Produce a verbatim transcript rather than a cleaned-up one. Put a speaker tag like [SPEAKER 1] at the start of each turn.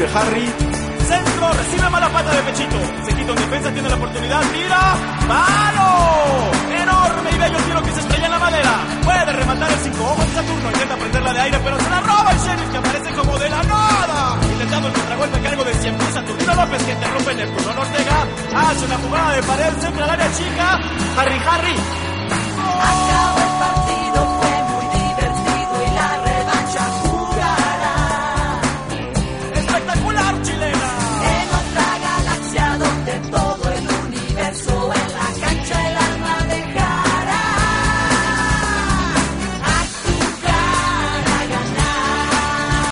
[SPEAKER 1] Harry. Centro, recibe mala pata de pechito. Se quita en defensa, tiene la oportunidad, tira. ¡Palo! Enorme y bello tiro que se estrella en la madera. Puede rematar el cinco ojos de Saturno. Intenta prenderla de aire, pero se la roba el Sheriff, que aparece como de la nada. Intentando el contragolpe a cargo de cien pies Saturnino López, que interrumpe en el turno. Ortega hace una jugada de pared, centra al área chica. Harry, Harry. ¡Oh!